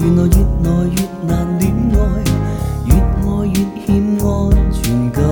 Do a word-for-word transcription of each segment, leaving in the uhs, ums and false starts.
原來越來越難戀愛，越愛越欠安全感。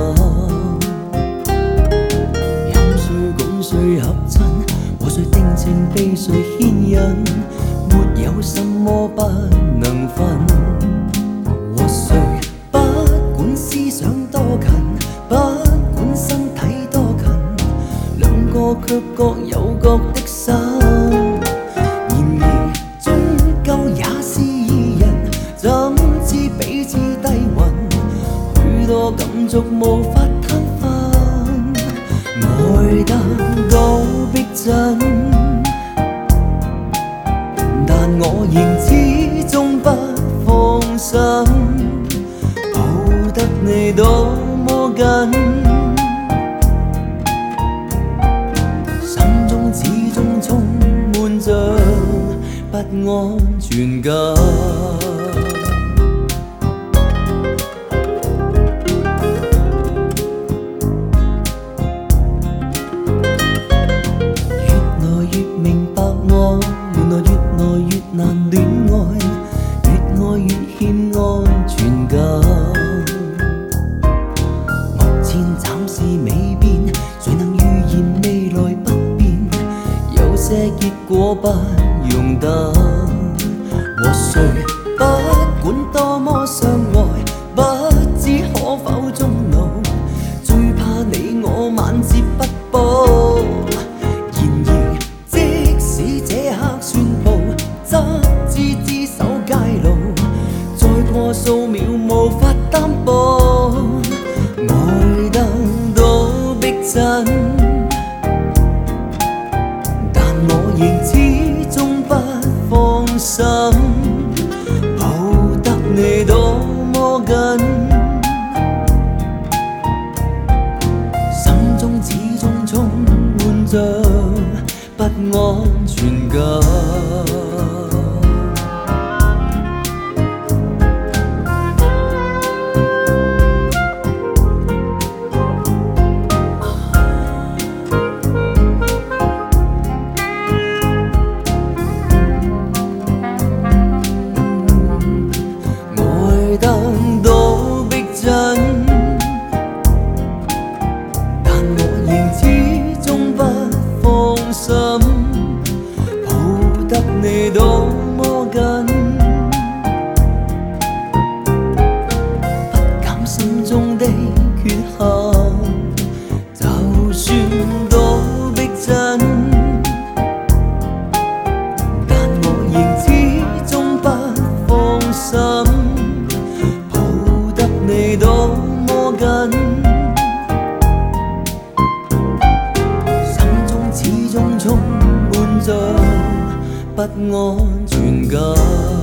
飲水拱誰合襯，和誰定情被誰牽引，沒有什麼不能分。和誰不管思想多近，不管身體多近，兩個卻各有各的心。然而終究也是二人，怎知彼此低韻，許多感觸無法攤分，愛得到逼真，但我仍始終不放心，抱得你多麼緊，心中始終充滿着不安全感。原來越來越難戀愛，越愛越欠安全感。目前暫時未變，誰能預言未來不變？有些結果不容等。和誰不管多麼相愛，不知可否終老，最怕你我晚節不保。數秒無法擔保，愛得到逼真，但我仍始終不放心，抱得你多麼緊，心中始終充滿着不安全感。得到逼真，但我仍始終不放心，抱得你多麼緊，不減心中的缺陷，就算多逼真，但我仍始終不放心。你多麼緊，心中始終充滿着不安全感。